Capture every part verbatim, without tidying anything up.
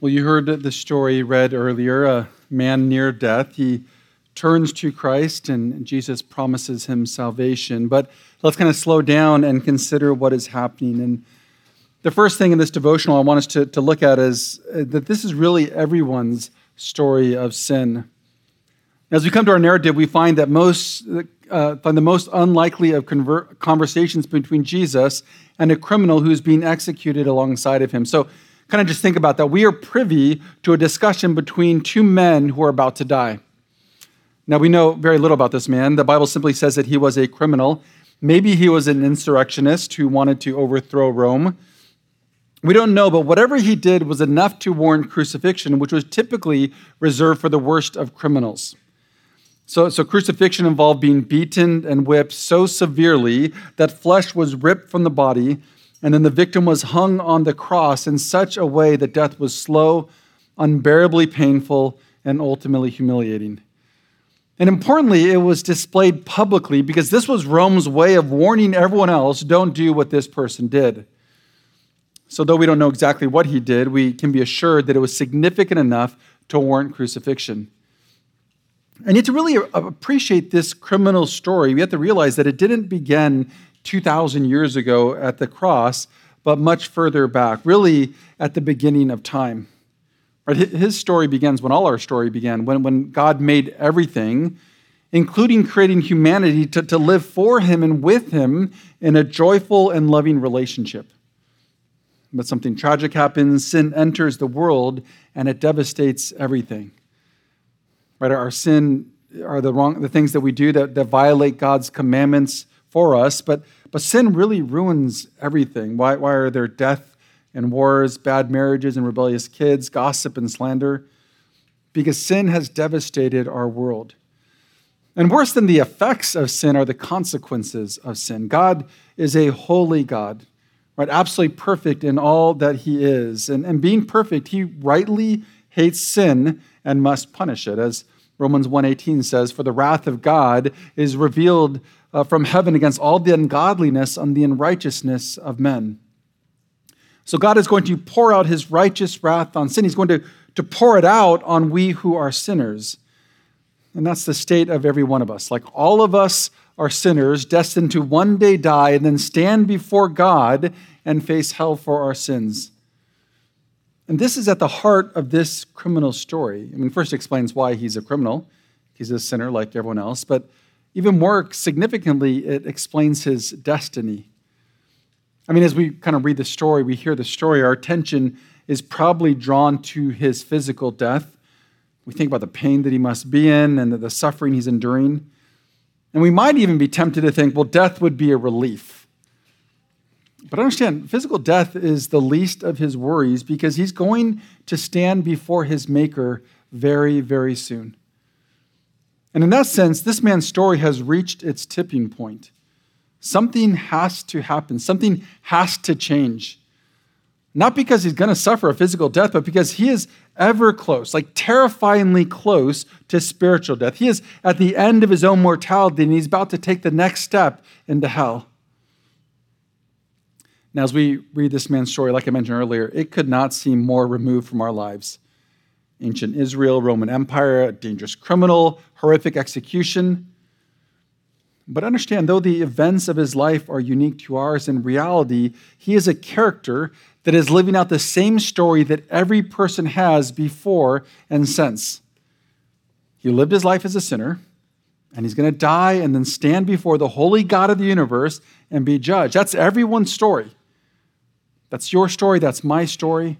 Well, you heard the story read earlier, a man near death. He turns to Christ and Jesus promises him salvation. But let's kind of slow down and consider what is happening. And the first thing in this devotional I want us to, to look at is that this is really everyone's story of sin. As we come to our narrative, we find that most uh, find the most unlikely of conver- conversations between Jesus and a criminal who's being executed alongside of him. So kind of just think about that. We are privy to a discussion between two men who are about to die. Now, we know very little about this man. The Bible simply says that he was a criminal. Maybe he was an insurrectionist who wanted to overthrow Rome. We don't know, but whatever he did was enough to warrant crucifixion, which was typically reserved for the worst of criminals. So, so crucifixion involved being beaten and whipped so severely that flesh was ripped from the body, and then the victim was hung on the cross in such a way that death was slow, unbearably painful, and ultimately humiliating. And importantly, it was displayed publicly because this was Rome's way of warning everyone else, don't do what this person did. So though we don't know exactly what he did, we can be assured that it was significant enough to warrant crucifixion. And yet to really appreciate this criminal story, we have to realize that it didn't begin two thousand years ago at the cross, but much further back, really at the beginning of time. Right? His story begins when all our story began, when, when God made everything, including creating humanity to, to live for him and with him in a joyful and loving relationship. But something tragic happens, sin enters the world, and it devastates everything. Right? Our sin are the wrong, the things that we do that, that violate God's commandments for us, but, but sin really ruins everything. Why, why are there death and wars, bad marriages and rebellious kids, gossip and slander? Because sin has devastated our world. And worse than the effects of sin are the consequences of sin. God is a holy God, right? Absolutely perfect in all that he is. And, and being perfect, he rightly hates sin and must punish it. As Romans one eighteen says, for the wrath of God is revealed uh, from heaven against all the ungodliness and the unrighteousness of men. So God is going to pour out his righteous wrath on sin. He's going to, to pour it out on we who are sinners. And that's the state of every one of us. Like all of us are sinners destined to one day die and then stand before God and face hell for our sins. And this is at the heart of this criminal story. I mean, first it explains why he's a criminal. He's a sinner like everyone else. But even more significantly, it explains his destiny. I mean, as we kind of read the story, we hear the story, our attention is probably drawn to his physical death. We think about the pain that he must be in and the suffering he's enduring. And we might even be tempted to think, well, death would be a relief. But understand, physical death is the least of his worries because he's going to stand before his Maker very, very soon. And in that sense, this man's story has reached its tipping point. Something has to happen. Something has to change. Not because he's going to suffer a physical death, but because he is ever close, like terrifyingly close to spiritual death. He is at the end of his own mortality, and he's about to take the next step into hell. Now, as we read this man's story, like I mentioned earlier, it could not seem more removed from our lives. Ancient Israel, Roman Empire, a dangerous criminal, horrific execution. But understand, though the events of his life are unique to ours, in reality, he is a character that is living out the same story that every person has before and since. He lived his life as a sinner, and he's going to die and then stand before the holy God of the universe and be judged. That's everyone's story. That's your story. That's my story.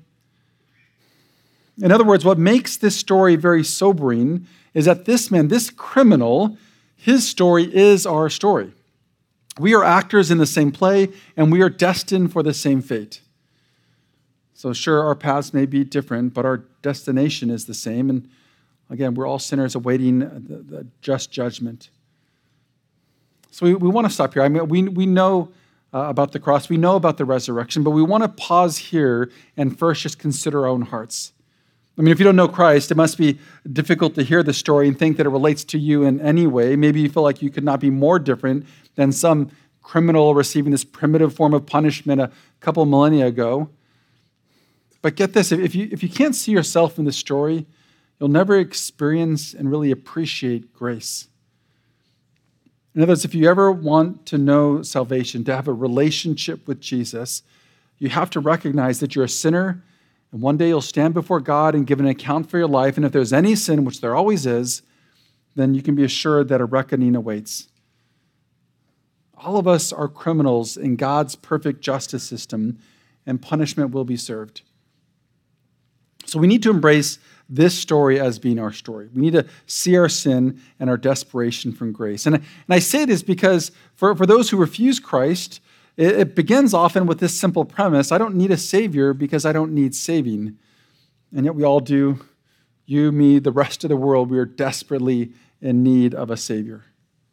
In other words, what makes this story very sobering is that this man, this criminal, his story is our story. We are actors in the same play, and we are destined for the same fate. So sure, our paths may be different, but our destination is the same. And again, we're all sinners awaiting the, the just judgment. So we, we want to stop here. I mean, we, we know uh, about the cross. We know about the resurrection, but we want to pause here and first just consider our own hearts. I mean, if you don't know Christ, it must be difficult to hear the story and think that it relates to you in any way. Maybe you feel like you could not be more different than some criminal receiving this primitive form of punishment a couple millennia ago. But get this, if you, if you can't see yourself in the story, you'll never experience and really appreciate grace. In other words, if you ever want to know salvation, to have a relationship with Jesus, you have to recognize that you're a sinner, and one day you'll stand before God and give an account for your life. And if there's any sin, which there always is, then you can be assured that a reckoning awaits. All of us are criminals in God's perfect justice system, and punishment will be served. So we need to embrace this story as being our story. We need to see our sin and our desperation from grace. And, and I say this because for, for those who refuse Christ, it, it begins often with this simple premise: I don't need a Savior because I don't need saving. And yet we all do. You, me, the rest of the world, we are desperately in need of a Savior.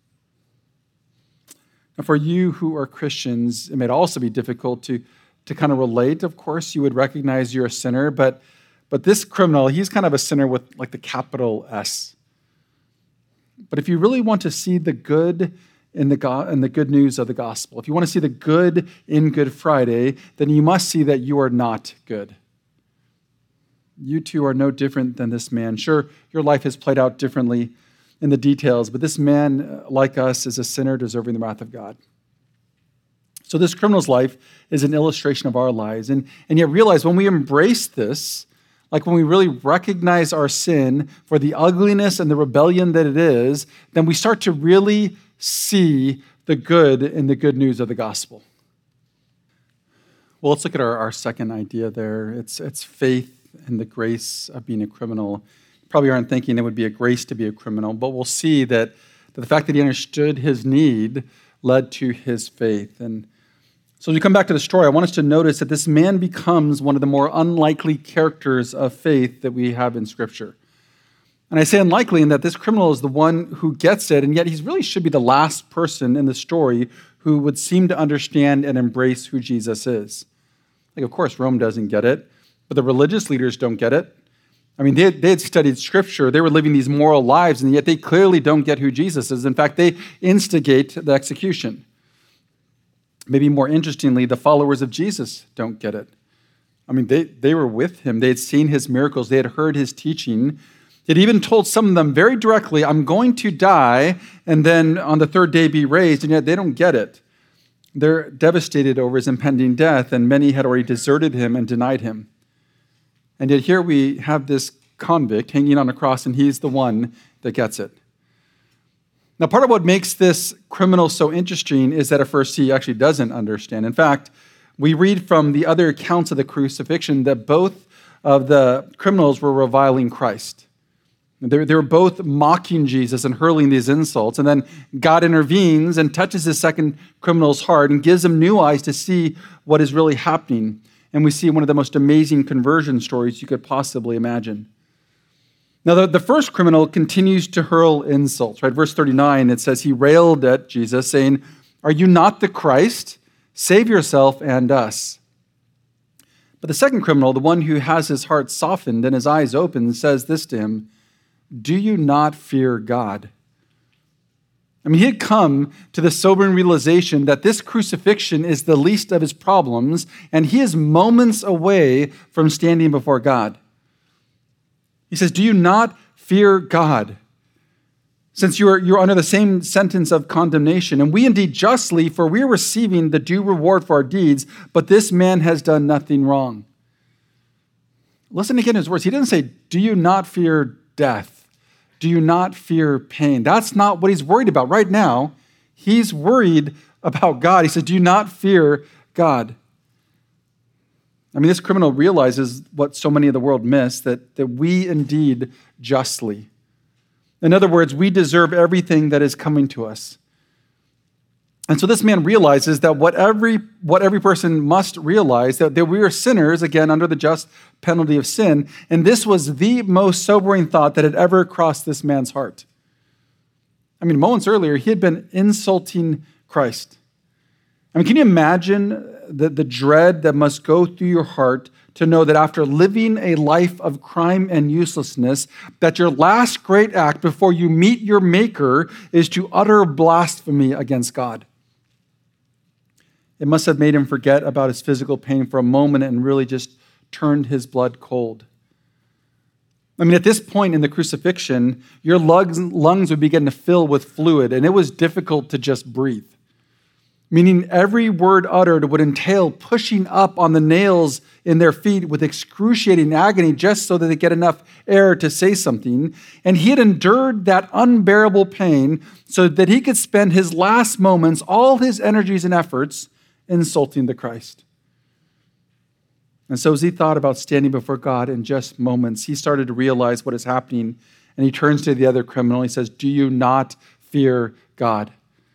Now, for you who are Christians, it may also be difficult to, to kind of relate. Of course, you would recognize you're a sinner, but But this criminal, he's kind of a sinner with like the capital S. But if you really want to see the good in the, go- in the good news of the gospel, if you want to see the good in Good Friday, then you must see that you are not good. You too are no different than this man. Sure, your life has played out differently in the details, but this man, like us, is a sinner deserving the wrath of God. So this criminal's life is an illustration of our lives. And, and yet realize when we embrace this, like when we really recognize our sin for the ugliness and the rebellion that it is, then we start to really see the good in the good news of the gospel. Well, let's look at our, our second idea there. It's, it's faith and the grace of being a criminal. You probably aren't thinking it would be a grace to be a criminal, but we'll see that, that the fact that he understood his need led to his faith. And so as we come back to the story, I want us to notice that this man becomes one of the more unlikely characters of faith that we have in Scripture. And I say unlikely in that this criminal is the one who gets it, and yet he really should be the last person in the story who would seem to understand and embrace who Jesus is. Like, of course, Rome doesn't get it, but the religious leaders don't get it. I mean, they had, they had studied Scripture. They were living these moral lives, and yet they clearly don't get who Jesus is. In fact, they instigate the execution. Maybe more interestingly, the followers of Jesus don't get it. I mean, they, they were with him. They had seen his miracles. They had heard his teaching. He had even told some of them very directly, I'm going to die and then on the third day be raised, and yet they don't get it. They're devastated over his impending death, and many had already deserted him and denied him. And yet here we have this convict hanging on a cross, and he's the one that gets it. Now, part of what makes this criminal so interesting is that at first he actually doesn't understand. In fact, we read from the other accounts of the crucifixion that both of the criminals were reviling Christ. They were both mocking Jesus and hurling these insults. And then God intervenes and touches the second criminal's heart and gives him new eyes to see what is really happening. And we see one of the most amazing conversion stories you could possibly imagine. Now, the, the first criminal continues to hurl insults, right? Verse thirty-nine, it says, he railed at Jesus, saying, are you not the Christ? Save yourself and us. But the second criminal, the one who has his heart softened and his eyes opened, says this to him, do you not fear God? I mean, he had come to the sobering realization that this crucifixion is the least of his problems, and he is moments away from standing before God. He says, do you not fear God? Since you are you're under the same sentence of condemnation, and we indeed justly, for we are receiving the due reward for our deeds, but this man has done nothing wrong. Listen again to his words. He didn't say, do you not fear death? Do you not fear pain? That's not what he's worried about right now. He's worried about God. He says, do you not fear God? I mean, this criminal realizes what so many of the world miss, that, that we indeed justly. In other words, we deserve everything that is coming to us. And so this man realizes that what every, what every person must realize, that, that we are sinners, again, under the just penalty of sin. And this was the most sobering thought that had ever crossed this man's heart. I mean, moments earlier, he had been insulting Christ. I mean, can you imagine the, the dread that must go through your heart to know that after living a life of crime and uselessness, that your last great act before you meet your Maker is to utter blasphemy against God? It must have made him forget about his physical pain for a moment and really just turned his blood cold. I mean, at this point in the crucifixion, your lungs, lungs would begin to fill with fluid, and it was difficult to just breathe. Meaning every word uttered would entail pushing up on the nails in their feet with excruciating agony just so that they get enough air to say something. And he had endured that unbearable pain so that he could spend his last moments, all his energies and efforts, insulting the Christ. And so as he thought about standing before God in just moments, he started to realize what is happening. And he turns to the other criminal. He says, "Do you not fear God?"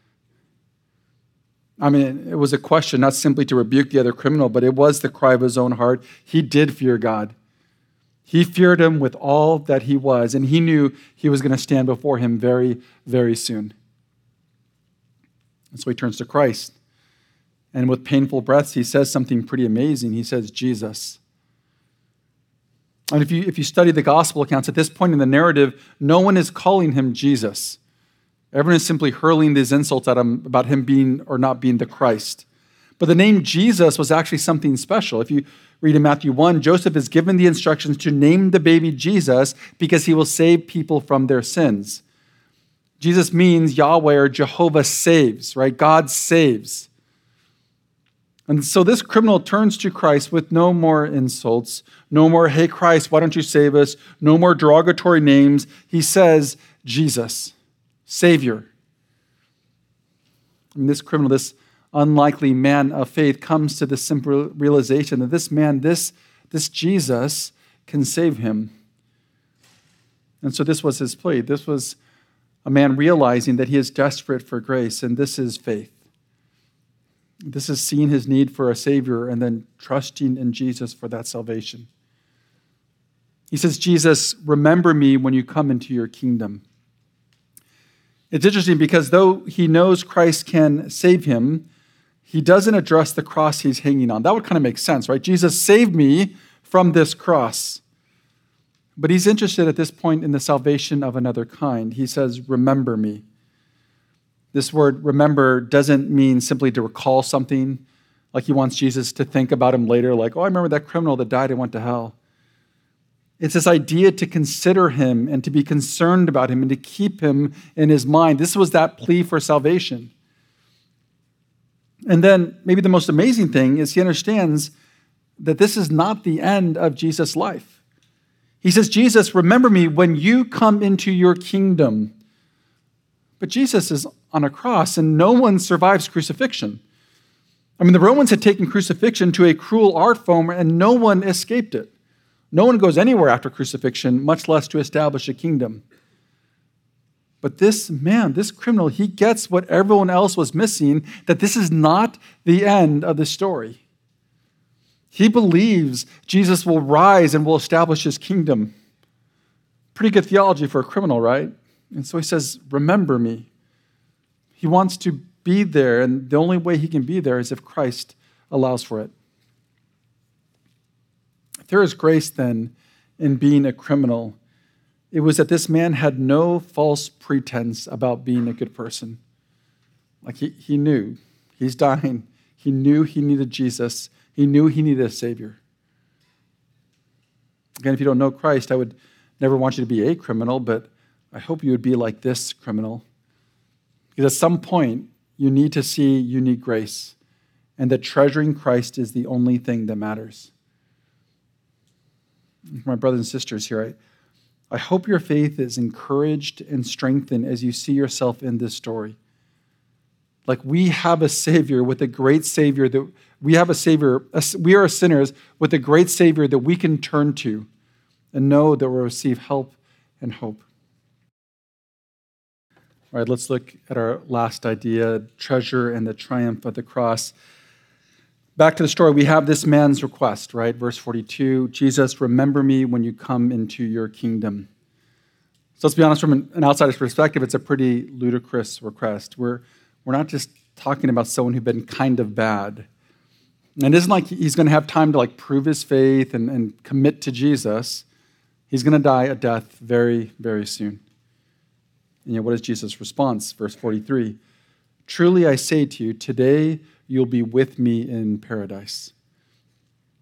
I mean, it was a question not simply to rebuke the other criminal, but it was the cry of his own heart. He did fear God. He feared him with all that he was, and he knew he was going to stand before him very, very soon. And so he turns to Christ. And with painful breaths, he says something pretty amazing. He says, "Jesus." And if you, if you study the gospel accounts, at this point in the narrative, no one is calling him Jesus. Everyone is simply hurling these insults at him about him being or not being the Christ. But the name Jesus was actually something special. If you read in Matthew one, Joseph is given the instructions to name the baby Jesus because he will save people from their sins. Jesus means Yahweh or Jehovah saves, right? God saves. And so this criminal turns to Christ with no more insults, no more, "Hey Christ, why don't you save us?" No more derogatory names. He says, "Jesus, Savior." And this criminal, this unlikely man of faith, comes to the simple realization that this man, this, this Jesus, can save him. And so this was his plea. This was a man realizing that he is desperate for grace, and this is faith. This is seeing his need for a Savior and then trusting in Jesus for that salvation. He says, "Jesus, remember me when you come into your kingdom." It's interesting because though he knows Christ can save him, he doesn't address the cross he's hanging on. That would kind of make sense, right? Jesus, save me from this cross. But he's interested at this point in the salvation of another kind. He says, "Remember me." This word remember doesn't mean simply to recall something, like he wants Jesus to think about him later, like, "Oh, I remember that criminal that died and went to hell." It's this idea to consider him and to be concerned about him and to keep him in his mind. This was that plea for salvation. And then maybe the most amazing thing is he understands that this is not the end of Jesus' life. He says, "Jesus, remember me when you come into your kingdom." But Jesus is on a cross, and no one survives crucifixion. I mean, the Romans had taken crucifixion to a cruel art form, and no one escaped it. No one goes anywhere after crucifixion, much less to establish a kingdom. But this man, this criminal, he gets what everyone else was missing, that this is not the end of the story. He believes Jesus will rise and will establish his kingdom. Pretty good theology for a criminal, right? And so he says, "Remember me." He wants to be there, and the only way he can be there is if Christ allows for it. If there is grace, then, in being a criminal, it was that this man had no false pretense about being a good person. Like he, he knew he's dying. He knew he needed Jesus. He knew he needed a Savior. Again, if you don't know Christ, I would never want you to be a criminal, but I hope you would be like this criminal. Because at some point, you need to see you need grace, and that treasuring Christ is the only thing that matters. For my brothers and sisters here, I, I hope your faith is encouraged and strengthened as you see yourself in this story. Like we have a Savior with a great Savior that we have a Savior, we are sinners with a great Savior that we can turn to and know that we'll receive help and hope. All right, let's look at our last idea, treasure and the triumph of the cross. Back to the story, we have this man's request, right? Verse forty-two, "Jesus, remember me when you come into your kingdom." So let's be honest, from an outsider's perspective, it's a pretty ludicrous request. We're, we're not just talking about someone who'd been kind of bad. And it isn't like he's going to have time to like prove his faith and, and commit to Jesus. He's going to die a death very, very soon. And yet, what is Jesus' response? Verse forty-three, "Truly I say to you, today you'll be with me in paradise."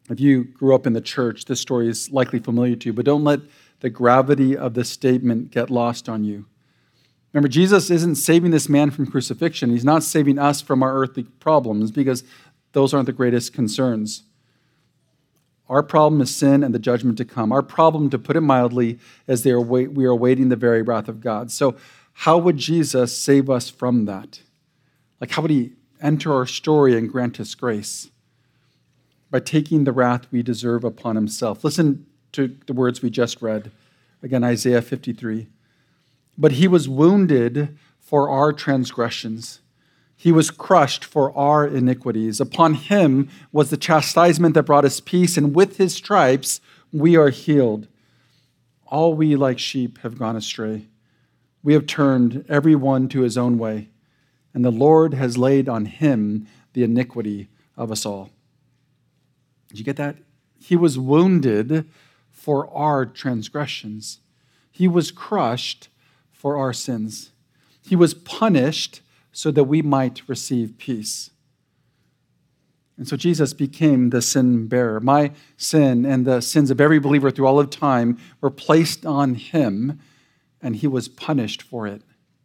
If you grew up in the church, this story is likely familiar to you, but don't let the gravity of this statement get lost on you. Remember, Jesus isn't saving this man from crucifixion. He's not saving us from our earthly problems because those aren't the greatest concerns. Our problem is sin and the judgment to come. Our problem, to put it mildly, is they are wait, we are awaiting the very wrath of God. So how would Jesus save us from that? Like, how would he enter our story and grant us grace? By taking the wrath we deserve upon himself. Listen to the words we just read. Again, Isaiah fifty-three. But he was wounded for our transgressions. He was crushed for our iniquities. Upon him was the chastisement that brought us peace, and with his stripes we are healed. All we like sheep have gone astray. We have turned every one to his own way, and the Lord has laid on him the iniquity of us all. Did you get that? He was wounded for our transgressions. He was crushed for our sins. He was punished so that we might receive peace. And so Jesus became the sin bearer. My sin and the sins of every believer through all of time were placed on him, and he was punished for it.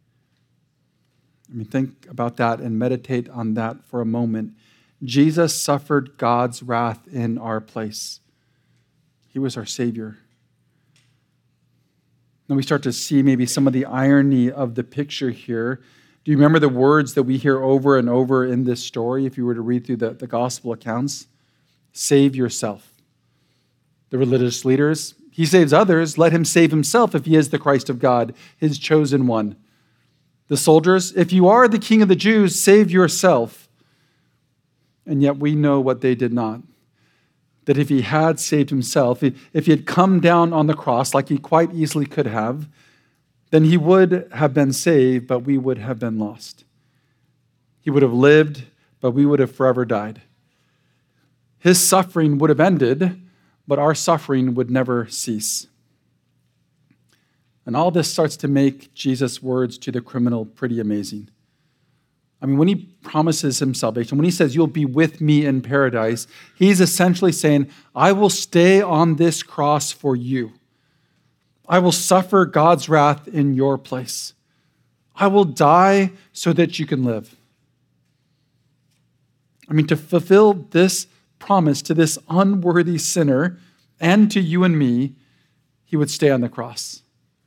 I mean, think about that and meditate on that for a moment. Jesus suffered God's wrath in our place. He was our Savior. Then we start to see maybe some of the irony of the picture here. Do you remember the words that we hear over and over in this story if you were to read through the, the gospel accounts? Save yourself. The religious leaders, he saves others, let him save himself if he is the Christ of God, his chosen one. The soldiers, if you are the king of the Jews, save yourself. And yet we know what they did not. That if he had saved himself, if he had come down on the cross like he quite easily could have, then he would have been saved, but we would have been lost. He would have lived, but we would have forever died. His suffering would have ended, but our suffering would never cease. And all this starts to make Jesus' words to the criminal pretty amazing. I mean, when he promises him salvation, when he says, you'll be with me in paradise, he's essentially saying, I will stay on this cross for you. I will suffer God's wrath in your place. I will die so that you can live. I mean, to fulfill this promise to this unworthy sinner and to you and me, he would stay on the cross.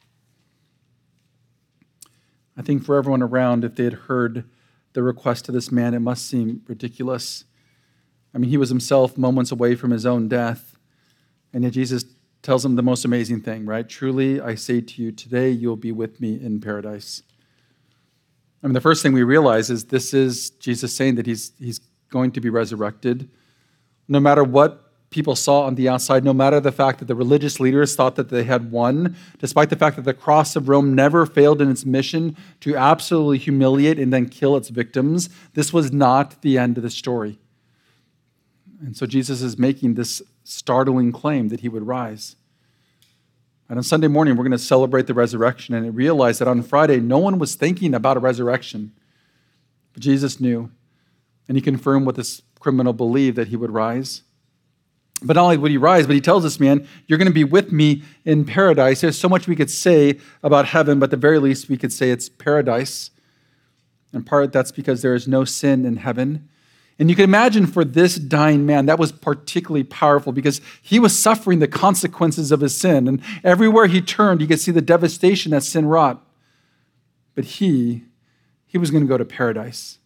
I think for everyone around, if they had heard the request of this man, it must seem ridiculous. I mean, he was himself moments away from his own death, and yet Jesus tells him the most amazing thing, right? Truly, I say to you, today you'll be with me in paradise. I mean, the first thing we realize is this is Jesus saying that he's, he's going to be resurrected. No matter what people saw on the outside, no matter the fact that the religious leaders thought that they had won, despite the fact that the cross of Rome never failed in its mission to absolutely humiliate and then kill its victims, this was not the end of the story. And so Jesus is making this startling claim that he would rise. And on Sunday morning, we're going to celebrate the resurrection and realize that on Friday, no one was thinking about a resurrection. But Jesus knew, and he confirmed what this criminal believed, that he would rise. But not only would he rise, but he tells this man, you're going to be with me in paradise. There's so much we could say about heaven, but at the very least, we could say it's paradise. In part, that's because there is no sin in heaven. And you can imagine for this dying man, that was particularly powerful because he was suffering the consequences of his sin. And everywhere he turned, you could see the devastation that sin wrought. But he, he was going to go to paradise.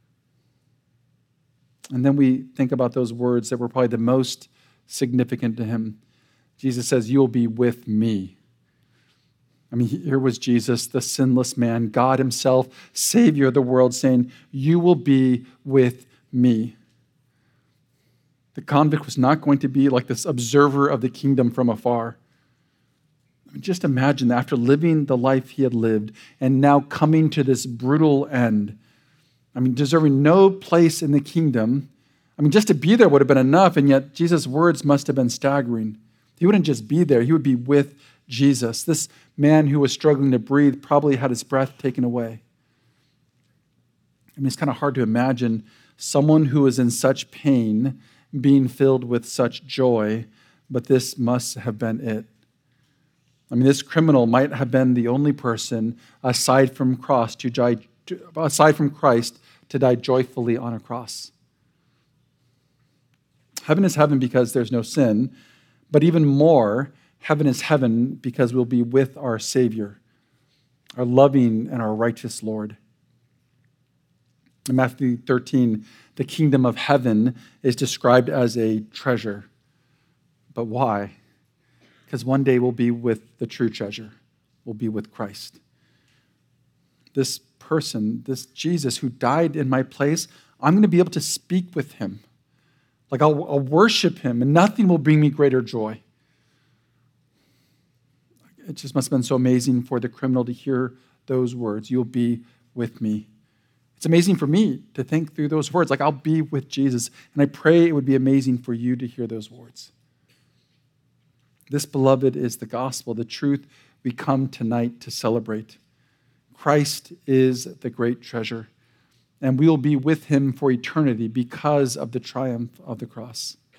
And then we think about those words that were probably the most significant to him. Jesus says, you'll be with me. I mean, here was Jesus, the sinless man, God himself, Savior of the world, saying, you will be with me. The convict was not going to be like this observer of the kingdom from afar. I mean, just imagine after living the life he had lived and now coming to this brutal end. I mean, deserving no place in the kingdom. I mean, just to be there would have been enough, and yet Jesus' words must have been staggering. He wouldn't just be there, he would be with Jesus. This man who was struggling to breathe probably had his breath taken away. I mean, it's kind of hard to imagine someone who is in such pain being filled with such joy, but this must have been it. I mean, this criminal might have been the only person aside from cross to die, aside from Christ to die joyfully on a cross. Heaven is heaven because there's no sin, but even more, heaven is heaven because we'll be with our Savior, our loving and our righteous Lord. In Matthew thirteen, the kingdom of heaven is described as a treasure. But why? Because one day we'll be with the true treasure. We'll be with Christ. This person, this Jesus who died in my place, I'm going to be able to speak with him. Like I'll, I'll worship him, and nothing will bring me greater joy. It just must have been so amazing for the criminal to hear those words, "You'll be with me." It's amazing for me to think through those words, like I'll be with Jesus. And I pray it would be amazing for you to hear those words. This, beloved, is the gospel, the truth we come tonight to celebrate. Christ is the great treasure, and we will be with him for eternity because of the triumph of the cross.